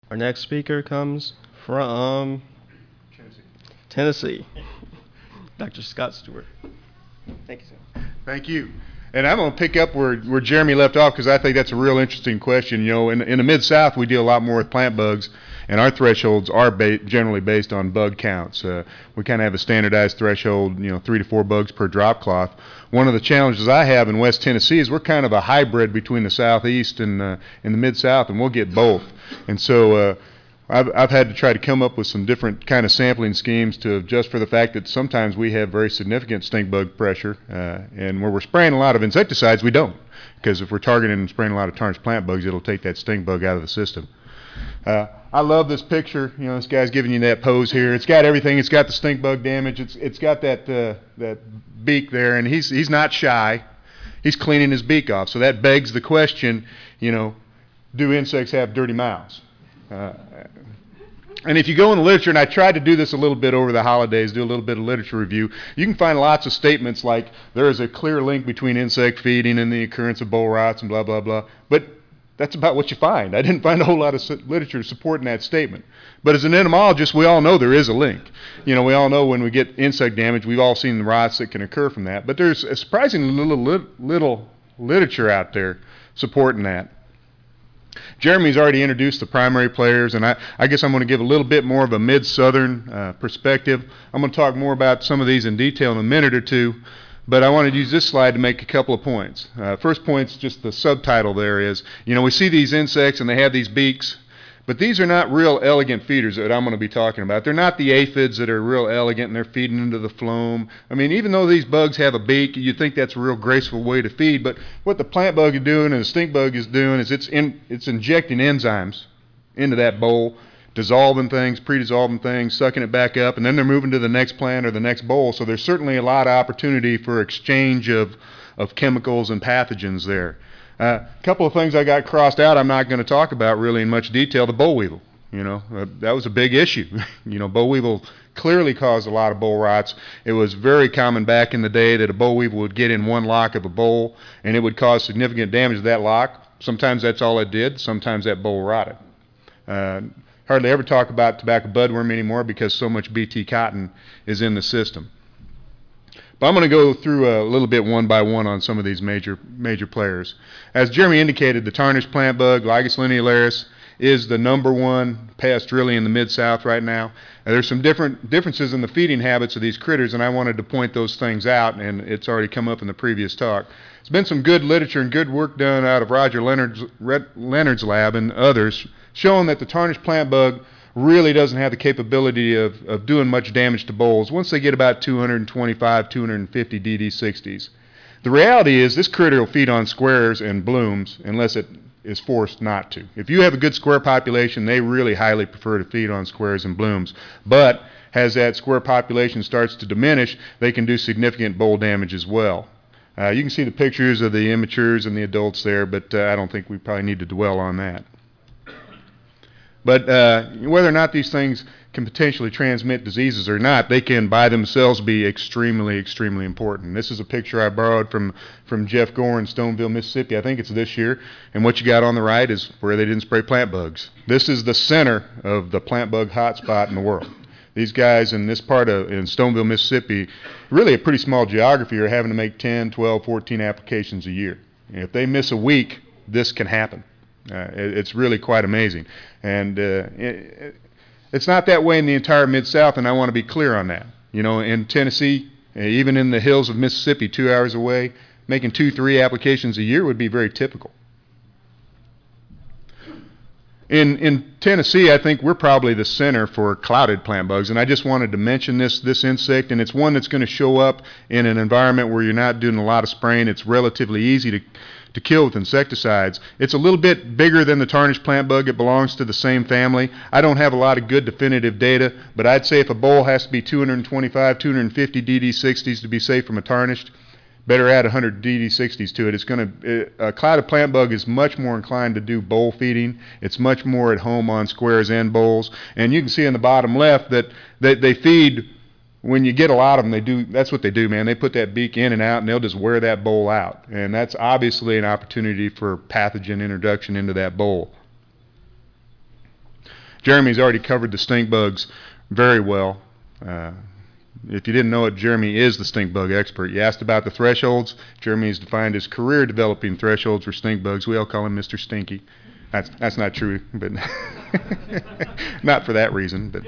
Our next speaker comes from Tennessee. Dr. Scott Stewart. Thank you, sir. Thank you. And I'm going to pick up where Jeremy left off because I think that's a real interesting question. You know, in the Mid-South, we deal a lot more with plant bugs, and our thresholds are generally based on bug counts. We kind of have a standardized threshold, 3 to 4 bugs per drop cloth. One of the challenges I have in West Tennessee is we're kind of a hybrid between the Southeast and the Mid-South, and we'll get both. And so I've had to try to come up with some different kind of sampling schemes to adjust for the fact that sometimes we have very significant stink bug pressure, and where we're spraying a lot of insecticides, we don't. Because if we're targeting and spraying a lot of tarnished plant bugs, it'll take that stink bug out of the system. I love this picture. You know, this guy's giving you that pose here. It's got everything. It's got the stink bug damage. It's got that beak there, and he's not shy. He's cleaning his beak off. So that begs the question, do insects have dirty mouths? And if you go in the literature, and I tried to do this a little bit over the holidays, do a little bit of literature review, you can find lots of statements like there is a clear link between insect feeding and the occurrence of boll rots and blah, blah, blah. But that's about what you find. I didn't find a whole lot of literature supporting that statement. But as an entomologist, we all know there is a link. We all know when we get insect damage, we've all seen the rots that can occur from that. But there's a surprisingly little literature out there supporting that. Jeremy's already introduced the primary players, and I guess I'm going to give a little bit more of a mid-southern perspective. I'm going to talk more about some of these in detail in a minute or two, but I wanted to use this slide to make a couple of points. First point's just the subtitle there is, we see these insects and they have these beaks, but these are not real elegant feeders that I'm going to be talking about. They're not the aphids that are real elegant and they're feeding into the phloem. I mean, even though these bugs have a beak, you'd think that's a real graceful way to feed, but what the plant bug is doing and the stink bug is doing is it's injecting enzymes into that bowl, dissolving things, pre-dissolving things, sucking it back up, and then they're moving to the next plant or the next bowl. So there's certainly a lot of opportunity for exchange of chemicals and pathogens there. A couple of things I got crossed out I'm not going to talk about really in much detail. The boll weevil, that was a big issue. Boll weevil clearly caused a lot of boll rots. It was very common back in the day that a boll weevil would get in one lock of a boll and it would cause significant damage to that lock. Sometimes that's all it did. Sometimes that boll rotted. Hardly ever talk about tobacco budworm anymore because so much Bt cotton is in the system. But I'm going to go through a little bit one by one on some of these major players. As Jeremy indicated, the tarnished plant bug, Lygus linealaris, is the #1 pest really in the Mid-South right now. There's some differences in the feeding habits of these critters, and I wanted to point those things out, and it's already come up in the previous talk. There's been some good literature and good work done out of Roger Leonard's lab and others showing that the tarnished plant bug really doesn't have the capability of doing much damage to bolls once they get about 225, 250 DD60s. The reality is this critter will feed on squares and blooms unless it is forced not to. If you have a good square population, they really highly prefer to feed on squares and blooms. But as that square population starts to diminish, they can do significant boll damage as well. You can see the pictures of the immatures and the adults there, but I don't think we probably need to dwell on that. But whether or not these things can potentially transmit diseases or not, they can by themselves be extremely, extremely important. This is a picture I borrowed from Jeff Gore in Stoneville, Mississippi. I think it's this year. And what you got on the right is where they didn't spray plant bugs. This is the center of the plant bug hotspot in the world. These guys in this part in Stoneville, Mississippi, really a pretty small geography, are having to make 10, 12, 14 applications a year. And if they miss a week, this can happen. It's really quite amazing. And it's not that way in the entire Mid-South, and I want to be clear on that. In Tennessee, even in the hills of Mississippi, 2 hours away, making 2, 3 applications a year would be very typical. In Tennessee, I think we're probably the center for clouded plant bugs, and I just wanted to mention this insect, and it's one that's going to show up in an environment where you're not doing a lot of spraying. It's relatively easy to kill with insecticides. It's a little bit bigger than the tarnished plant bug. It belongs to the same family. I don't have a lot of good definitive data, but I'd say if a boll has to be 225, 250 DD60s to be safe from a tarnished, better add 100 DD60s to it. A clouded plant bug is much more inclined to do boll feeding. It's much more at home on squares and bolls. And you can see in the bottom left that they feed. When you get a lot of them, that's what they do, man. They put that beak in and out, and they'll just wear that boll out. And that's obviously an opportunity for pathogen introduction into that boll. Jeremy's already covered the stink bugs very well. If you didn't know it, Jeremy is the stink bug expert. You asked about the thresholds. Jeremy has defined his career developing thresholds for stink bugs. We all call him Mr. Stinky. That's not true, but not for that reason. But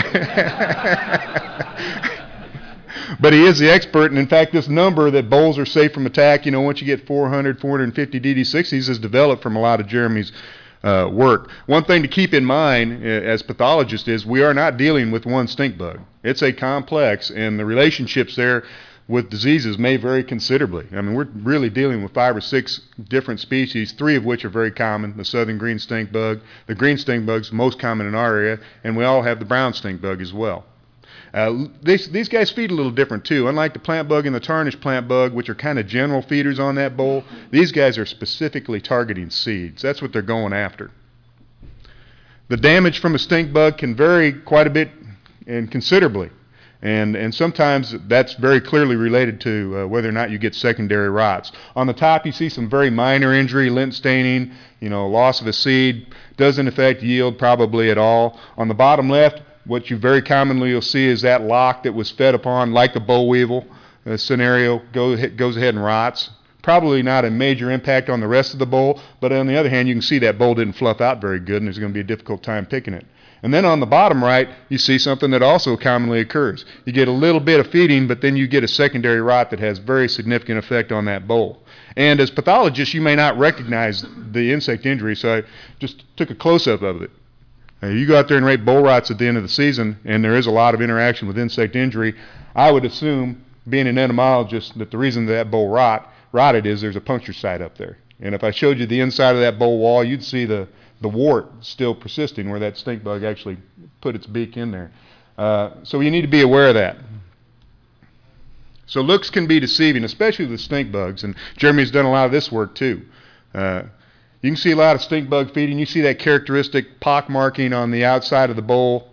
but he is the expert, and in fact, this number that bowls are safe from attack, once you get 400, 450 DD60s, is developed from a lot of Jeremy's work. One thing to keep in mind as pathologists is we are not dealing with one stink bug. It's a complex, and the relationships there with diseases may vary considerably. I mean, we're really dealing with 5 or 6 different species, 3 of which are very common: the southern green stink bug, the green stink bug's most common in our area, and we all have the brown stink bug as well. These guys feed a little different too. Unlike the plant bug and the tarnished plant bug, which are kind of general feeders on that bowl, these guys are specifically targeting seeds. That's what they're going after. The damage from a stink bug can vary quite a bit and considerably. And sometimes that's very clearly related to whether or not you get secondary rots. On the top, you see some very minor injury, lint staining, loss of a seed. Doesn't affect yield probably at all. On the bottom left, what you very commonly will see is that lock that was fed upon, like the boll weevil scenario, goes ahead and rots. Probably not a major impact on the rest of the bowl, but on the other hand, you can see that bowl didn't fluff out very good, and there's going to be a difficult time picking it. And then on the bottom right, you see something that also commonly occurs. You get a little bit of feeding, but then you get a secondary rot that has very significant effect on that bowl. And as pathologists, you may not recognize the insect injury, so I just took a close-up of it. You go out there and rate boll rots at the end of the season, and there is a lot of interaction with insect injury. I would assume, being an entomologist, that the reason that bowl rotted is there's a puncture site up there. And if I showed you the inside of that bowl wall, you'd see the wart still persisting where that stink bug actually put its beak in there. So you need to be aware of that. So looks can be deceiving, especially with stink bugs, and Jeremy's done a lot of this work too. You can see a lot of stink bug feeding. You see that characteristic pock marking on the outside of the bowl.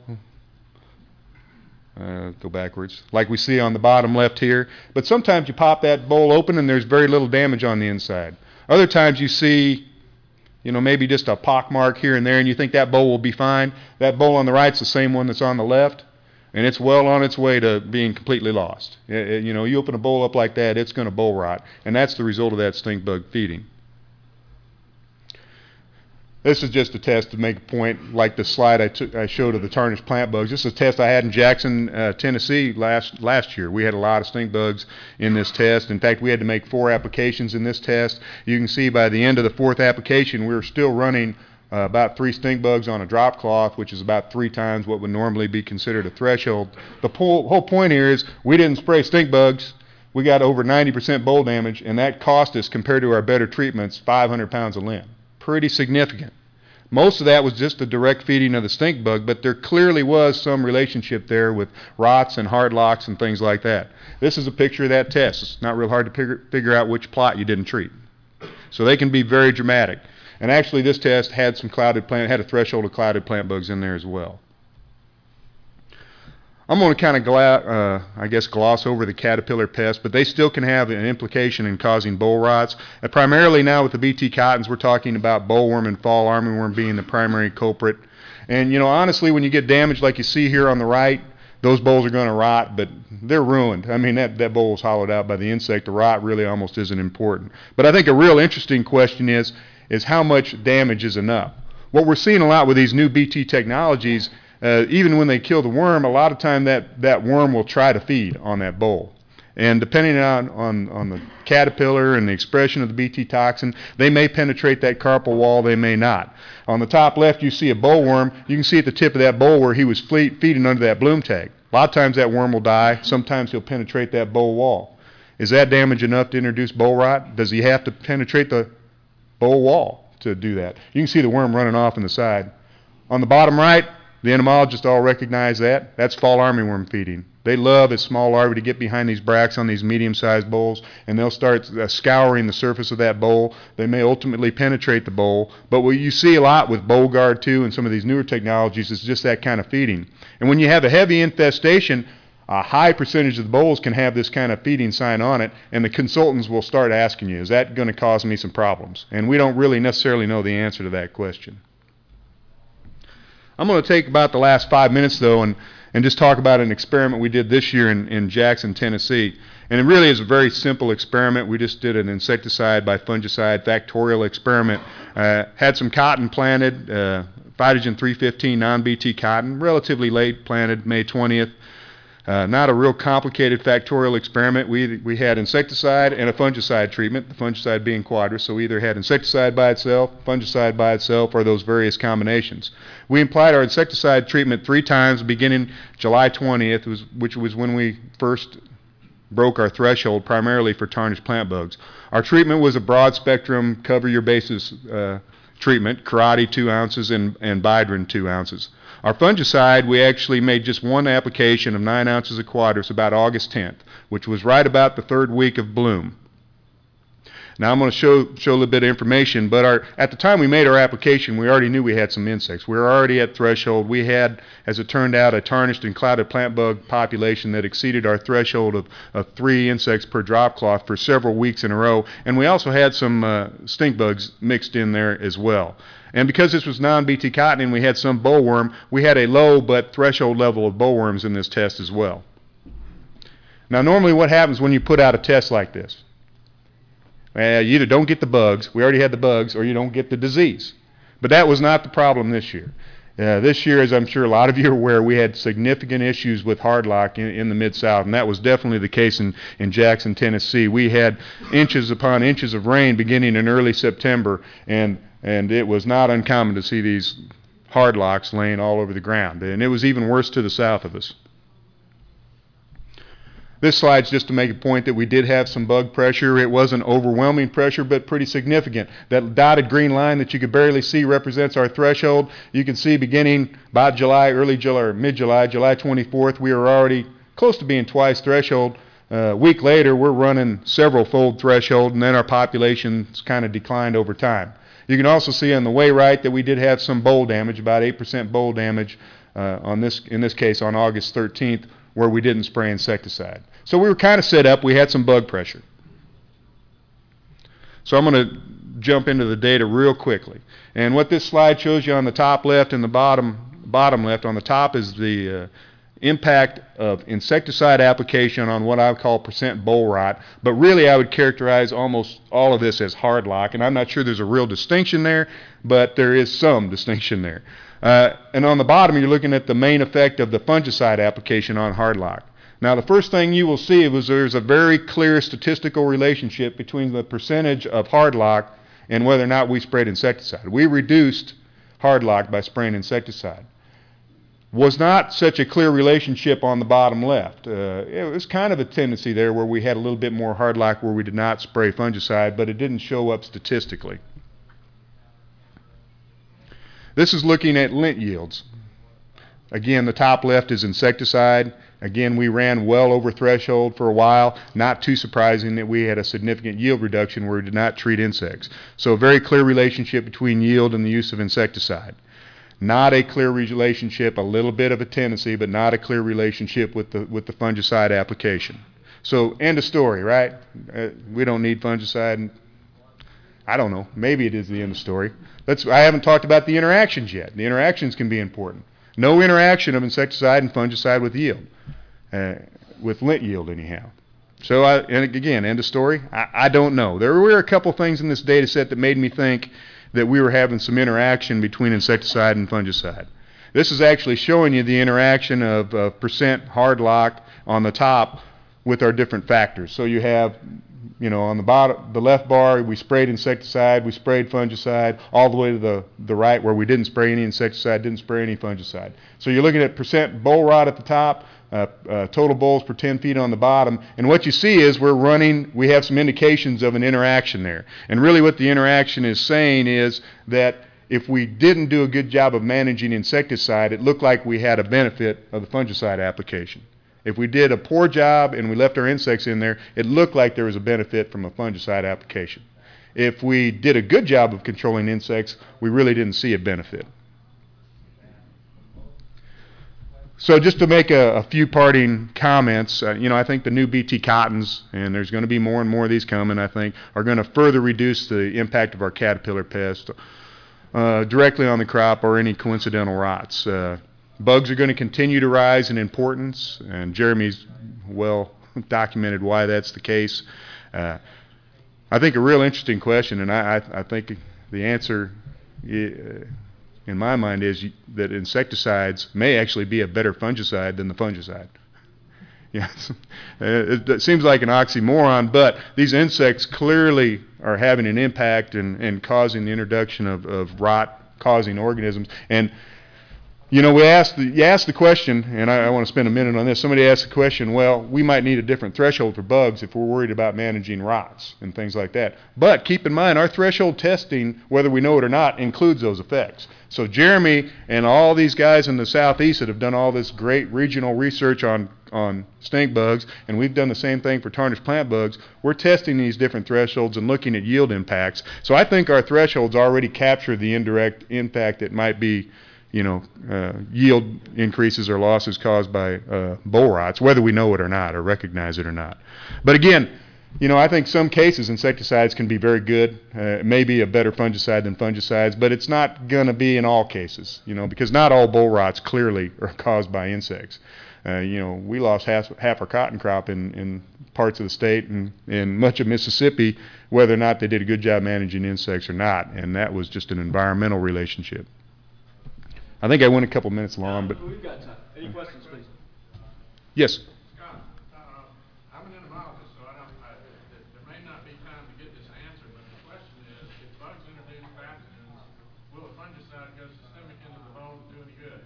Go backwards, like we see on the bottom left here. But sometimes you pop that bowl open and there's very little damage on the inside. Other times you see, maybe just a pock mark here and there, and you think that bowl will be fine. That bowl on the right's the same one that's on the left, and it's well on its way to being completely lost. You open a bowl up like that, it's going to bowl rot, and that's the result of that stink bug feeding. This is just a test to make a point, like the slide I showed of the tarnished plant bugs. This is a test I had in Jackson, Tennessee last year. We had a lot of stink bugs in this test. In fact, we had to make 4 applications in this test. You can see by the end of the 4th application, we were still running about 3 stink bugs on a drop cloth, which is about 3 times what would normally be considered a threshold. The whole point here is we didn't spray stink bugs. We got over 90% boll damage, and that cost us, compared to our better treatments, 500 pounds of lint. Pretty significant. Most of that was just the direct feeding of the stink bug, but there clearly was some relationship there with rots and hard locks and things like that. This is a picture of that test. It's not real hard to figure out which plot you didn't treat. So they can be very dramatic. And actually this test had had a threshold of clouded plant bugs in there as well. I'm going to kind of, gloss over the caterpillar pest, but they still can have an implication in causing boll rots. Primarily now with the BT cottons, we're talking about bollworm and fall armyworm being the primary culprit. And, honestly, when you get damage like you see here on the right, those bolls are going to rot, but they're ruined. I mean, that boll was hollowed out by the insect. The rot really almost isn't important. But I think a real interesting question is how much damage is enough? What we're seeing a lot with these new BT technologies, even when they kill the worm, a lot of time that worm will try to feed on that boll. And depending on the caterpillar and the expression of the BT toxin, they may penetrate that carpal wall, they may not. On the top left, you see a bollworm. You can see at the tip of that boll where he was feeding under that bloom tag. A lot of times that worm will die. Sometimes he'll penetrate that boll wall. Is that damage enough to introduce boll rot? Does he have to penetrate the boll wall to do that? You can see the worm running off in the side. On the bottom right, the entomologists all recognize that. That's fall armyworm feeding. They love as small larvae to get behind these bracts on these medium-sized bowls, and they'll start scouring the surface of that bowl. They may ultimately penetrate the bowl, but what you see a lot with BollGuard 2 and some of these newer technologies is just that kind of feeding. And when you have a heavy infestation, a high percentage of the bowls can have this kind of feeding sign on it, and the consultants will start asking you, is that going to cause me some problems? And we don't really necessarily know the answer to that question. I'm going to take about the last 5 minutes, though, and just talk about an experiment we did this year in Jackson, Tennessee. And it really is a very simple experiment. We just did an insecticide by fungicide factorial experiment. Had some cotton planted, Phytogen 315 non-BT cotton, relatively late planted, May 20th. Not a real complicated factorial experiment. We had insecticide and a fungicide treatment, the fungicide being Quadris. So we either had insecticide by itself, fungicide by itself, or those various combinations. We applied our insecticide treatment 3 times beginning July 20th, which was when we first broke our threshold primarily for tarnished plant bugs. Our treatment was a broad spectrum, cover your bases treatment, Karate 2 ounces and Bidrin 2 ounces. Our fungicide, we actually made just 1 application of 9 ounces of Quadris about August 10th, which was right about the 3rd week of bloom. Now I'm going to show a little bit of information, but at the time we made our application, we already knew we had some insects. We were already at threshold. We had, as it turned out, a tarnished and clouded plant bug population that exceeded our threshold of 3 insects per drop cloth for several weeks in a row, and we also had some stink bugs mixed in there as well. And because this was non-BT cotton and we had some bollworm, we had a low but threshold level of bollworms in this test as well. Now normally what happens when you put out a test like this? You either don't get the bugs, we already had the bugs, or you don't get the disease. But that was not the problem this year. This year, as I'm sure a lot of you are aware, we had significant issues with hardlock in the Mid-South, and that was definitely the case in Jackson, Tennessee. We had inches upon inches of rain beginning in early September, and it was not uncommon to see these hardlocks laying all over the ground. And it was even worse to the south of us. This slide's just to make a point that we did have some bug pressure. It wasn't overwhelming pressure, but pretty significant. That dotted green line that you could barely see represents our threshold. You can see beginning about July, early July, or mid-July, July 24th, we were already close to being twice threshold. A week later, we're running several-fold threshold, and then our population's kind of declined over time. You can also see on the way right that we did have some boll damage, about 8% boll damage in this case on August 13th, where we didn't spray insecticide. So we were kind of set up. We had some bug pressure. So I'm going to jump into the data real quickly. And what this slide shows you on the top left and the bottom left, on the top is the impact of insecticide application on what I would call percent boll rot. But really I would characterize almost all of this as hardlock. And I'm not sure there's a real distinction there, but there is some distinction there. And on the bottom you're looking at the main effect of the fungicide application on hardlock. Now the first thing you will see is there's a very clear statistical relationship between the percentage of hardlock and whether or not we sprayed insecticide. We reduced hardlock by spraying insecticide. Was not such a clear relationship on the bottom left. It was kind of a tendency there where we had a little bit more hardlock where we did not spray fungicide, but it didn't show up statistically. This is looking at lint yields. Again, the top left is insecticide. Again, we ran well over threshold for a while. Not too surprising that we had a significant yield reduction where we did not treat insects. So a very clear relationship between yield and the use of insecticide. Not a clear relationship, a little bit of a tendency, but not a clear relationship with the fungicide application. So end of story, right? We don't need fungicide. I don't know. Maybe it is the end of story. I haven't talked about the interactions yet. The interactions can be important. No interaction of insecticide and fungicide with yield, with lint yield anyhow. So, and again, end of story. I don't know. There were a couple things in this data set that made me think that we were having some interaction between insecticide and fungicide. This is actually showing you the interaction of percent hardlock on the top with our different factors. So you have, on the bottom, the left bar, we sprayed insecticide, we sprayed fungicide, all the way to the right where we didn't spray any insecticide, didn't spray any fungicide. So you're looking at percent boll rot at the top, total bolls per 10 feet on the bottom, and what you see is we have some indications of an interaction there. And really what the interaction is saying is that if we didn't do a good job of managing insecticide, it looked like we had a benefit of the fungicide application. If we did a poor job and we left our insects in there, it looked like there was a benefit from a fungicide application. If we did a good job of controlling insects, we really didn't see a benefit. So just to make a few parting comments, I think the new BT cottons, and there's going to be more and more of these coming, I think, are going to further reduce the impact of our caterpillar pest. directly on the crop or any coincidental rots. Bugs are going to continue to rise in importance, and Jeremy's well documented why that's the case. I think a real interesting question, and I think the answer in my mind is that insecticides may actually be a better fungicide than the fungicide. Yes, it seems like an oxymoron, but these insects clearly are having an impact and causing the introduction of rot-causing organisms. And you know, you asked the question, and I want to spend a minute on this. Somebody asked the question, well, we might need a different threshold for bugs if we're worried about managing rots and things like that. But keep in mind, our threshold testing, whether we know it or not, includes those effects. So Jeremy and all these guys in the southeast that have done all this great regional research on stink bugs, and we've done the same thing for tarnished plant bugs, we're testing these different thresholds and looking at yield impacts. So I think our thresholds already capture the indirect impact that might be, you know, yield increases or losses caused by boll rots, whether we know it or not or recognize it or not. But again, you know, I think some cases insecticides can be very good. It may be a better fungicide than fungicides, but it's not going to be in all cases, you know, because not all boll rots clearly are caused by insects. You know, we lost half our cotton crop in parts of the state and much of Mississippi, whether or not they did a good job managing insects or not, and that was just an environmental relationship. I think I went a couple minutes long, but we've got time. Any questions, please? Yes. Scott, I'm an entomologist, so there may not be time to get this answer, but the question is, if bugs introduce pathogens, will a fungicide go systemic into the bowl to do any good?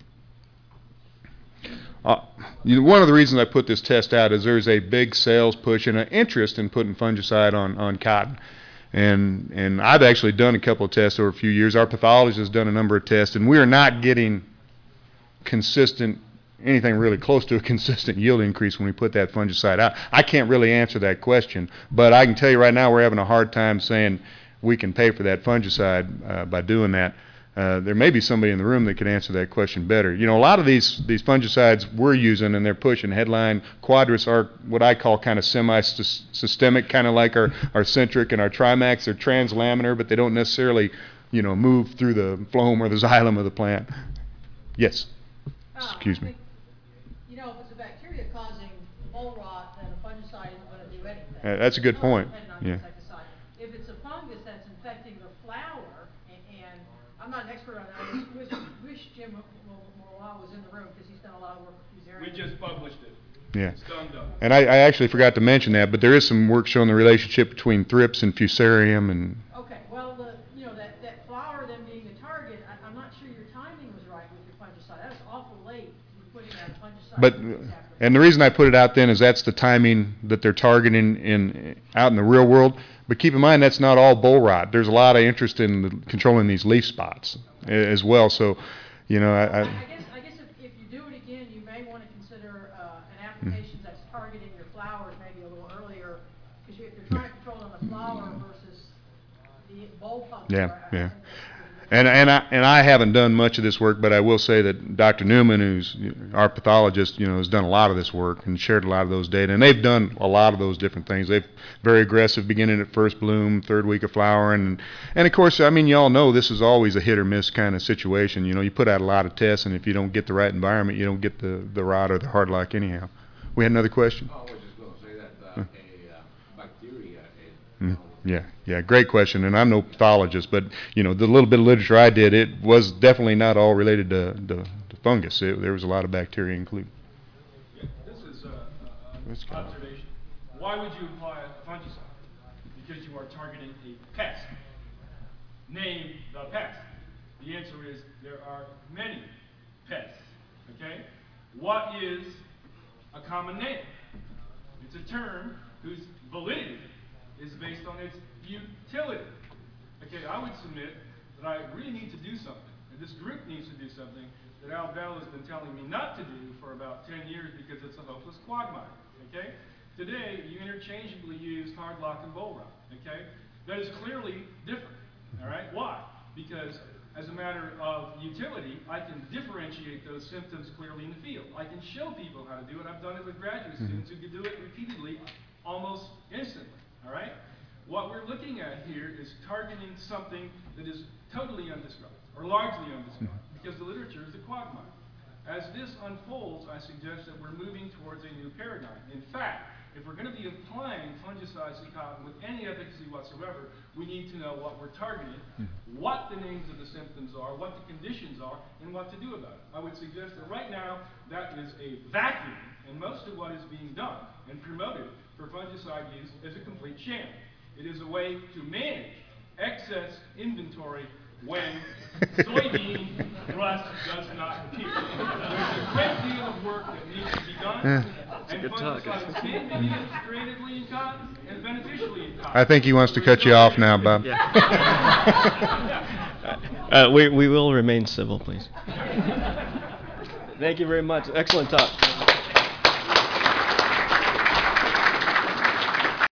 You know, one of the reasons I put this test out is there's a big sales push and an interest in putting fungicide on cotton. And I've actually done a couple of tests over a few years. Our pathologist has done a number of tests, and we are not getting anything really close to a consistent yield increase when we put that fungicide out. I can't really answer that question, but I can tell you right now we're having a hard time saying we can pay for that fungicide by doing that. There may be somebody in the room that could answer that question better. You know, a lot of these fungicides we're using and they're pushing headline Quadris are what I call kind of semi-systemic, kind of like our Centric and our Trimax. They're translaminar, but they don't necessarily, you know, move through the phloem or the xylem of the plant. Yes. Excuse me. You know, if it's a bacteria causing boll rot, then a fungicide isn't going to do anything. That's a good point. Yeah. If it's a fungus that's infecting the flower, and I'm not an expert on that, I wish Jim Morwell was in the room because he's done a lot of work with these areas. We just published it. Yeah. It's done. And I actually forgot to mention that, but there is some work showing the relationship between thrips and fusarium and. Okay, well, you know, that flower then being the target, I'm not sure your timing was right with your fungicide. That was awful late to be putting out fungicide. But and the reason I put it out then is that's the timing that they're targeting out in the real world. But keep in mind that's not all boll rot. There's a lot of interest in controlling these leaf spots as well. So, you know, I guess if you do it again, you may want to consider an application that's targeting your flowers maybe a little earlier, because if you're trying to control on the flower versus the boll puncture. Yeah. And I haven't done much of this work, but I will say that Dr. Newman, who's our pathologist, you know, has done a lot of this work and shared a lot of those data. And they've done a lot of those different things. They've very aggressive beginning at first bloom, third week of flowering. And of course, I mean, you all know this is always a hit or miss kind of situation. You know, you put out a lot of tests, and if you don't get the right environment, you don't get the rot or the hard lock anyhow. We had another question? I was just going to say that a bacteria. Yeah, great question. And I'm no pathologist, but you know, the little bit of literature I did, it was definitely not all related to fungus. There was a lot of bacteria included. Yeah, this is an observation. Why would you apply a fungicide? Because you are targeting a pest. Name the pest. The answer is there are many pests. Okay? What is a common name? It's a term whose validity is based on its utility. Okay, I would submit that I really need to do something, and this group needs to do something that Al Bell has been telling me not to do for about 10 years because it's a hopeless quagmire. Okay? Today, you interchangeably use hard lock and boll rot. Okay? That is clearly different. All right? Why? Because as a matter of utility, I can differentiate those symptoms clearly in the field. I can show people how to do it. I've done it with graduate students who can do it repeatedly, almost instantly. All right? What we're looking at here is targeting something that is totally undescribed, or largely undescribed, because the literature is a quagmire. As this unfolds, I suggest that we're moving towards a new paradigm. In fact, if we're going to be applying fungicides to cotton with any efficacy whatsoever, we need to know what we're targeting, what the names of the symptoms are, what the conditions are, and what to do about it. I would suggest that right now, that is a vacuum, and most of what is being done and promoted for fungicide use is a complete sham. It is a way to manage excess inventory when soybean rust does not appear. There's a great deal of work that needs to be done, and good talk. fungicides can be used creatively in cotton and beneficially in cotton. I think he wants to cut you off now, Bob. We will remain civil, please. Thank you very much. Excellent talk.